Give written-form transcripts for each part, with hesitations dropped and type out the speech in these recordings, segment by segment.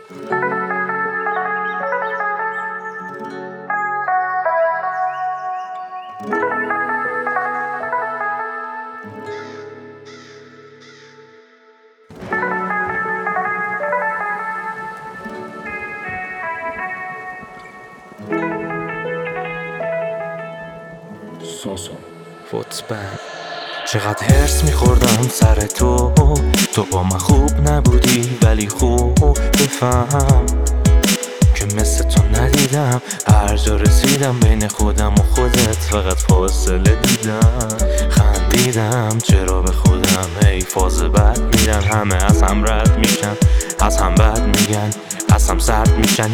فوتبال چقدر هرس میخوردم سر تو با من خوب نبودی ولی خوب بفهم که مثل تو ندیدم. هر جا رسیدم بین خودم و خودت فقط فاصله دیدم. خندیدم چرا به خودم ای فاز بد میدن. همه از هم رد میشن، از هم بد میگن، از هم سرد میشن.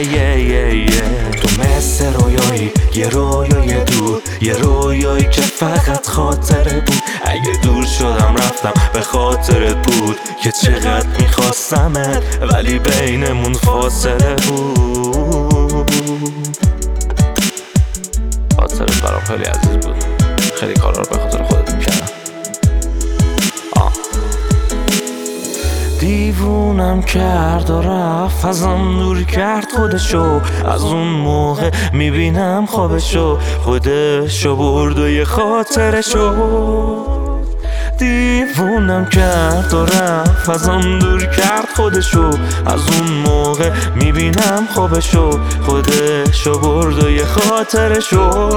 تو مثل رویایی، یه رویای دور، یه رویایی که فقط خاطره بود. اگه دور شدم رفتم به خاطرت بود که چقدر میخواستمت ولی بینمون فاصله بود. خاطرت برام خیلی عزیز بود، خیلی کارا رو به خاطر خودت میکردم. دیوونم کرد و رفت ازم دور کرد خودشو. از اون موقع میبینم خوابشو، خودشو برد و یه خاطرشو. دیوونم کرد و رفت ازم دور کرد خودشو. از اون موقع میبینم خوابشو، خودشو برد و یه خاطرشو.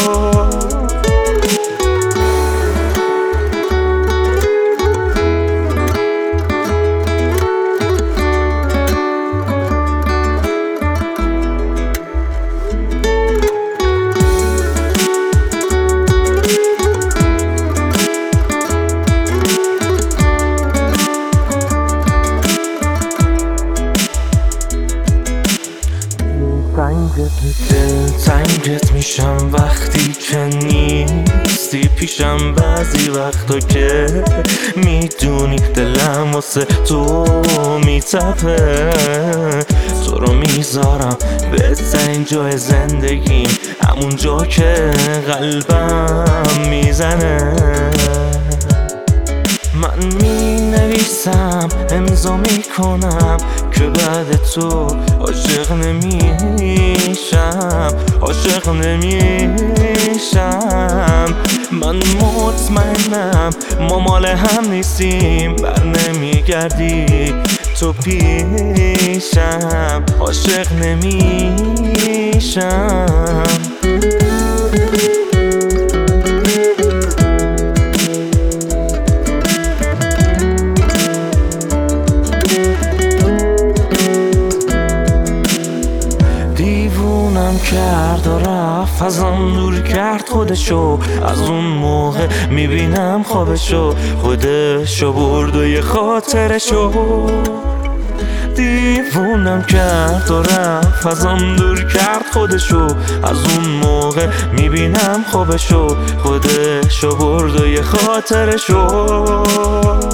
تنگت میشم وقتی که نیستی پیشم. بعضی وقتا که میدونی دلم واسه تو میتپه. تو رو میذارم بهترین جای زندگیم، همون جا که قلبم میزنه. من می نویسم امضا میکنم که بعد تو عاشق نمیشم، عاشق نمیشم. من مطمئنم ما مال هم نیستیم، بر نمیگردی تو پیشم، عاشق نمیشم. دیوونم کرد و رفت ازم دور کرد خودشو. از اون موقع میبینم خوابشو، خودشو برد و یه خاطرشو. دیوونم کرد و رفت ازم دور کرد خودشو. از اون موقع میبینم خوابشو، خودشو برد و یه خاطرشو.